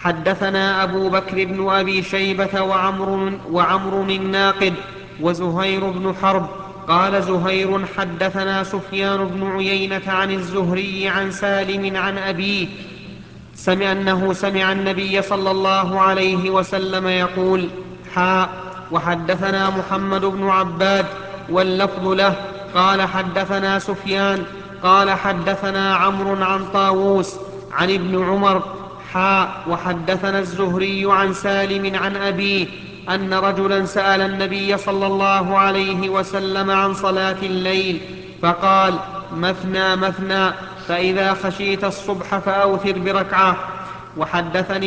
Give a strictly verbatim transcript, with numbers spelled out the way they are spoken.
حدثنا أبو بكر بن أبي شيبة وعمر, وعمر الناقد وزهير بن حرب. قال زهير حدثنا سفيان بن عيينة عن الزهري عن سالم عن أبيه سمع أنه سمع النبي صلى الله عليه وسلم يقول: حاء وحدثنا محمد بن عباد واللفظ له قال حدثنا سفيان قال حدثنا عمرو عن طاووس عن ابن عمر حاء وحدثنا الزهري عن سالم عن أبيه أن رجلا سأل النبي صلى الله عليه وسلم عن صلاة الليل فقال: مثنى مثنى، فإذا خشيت الصبح فأوتر بركعة. وحدثني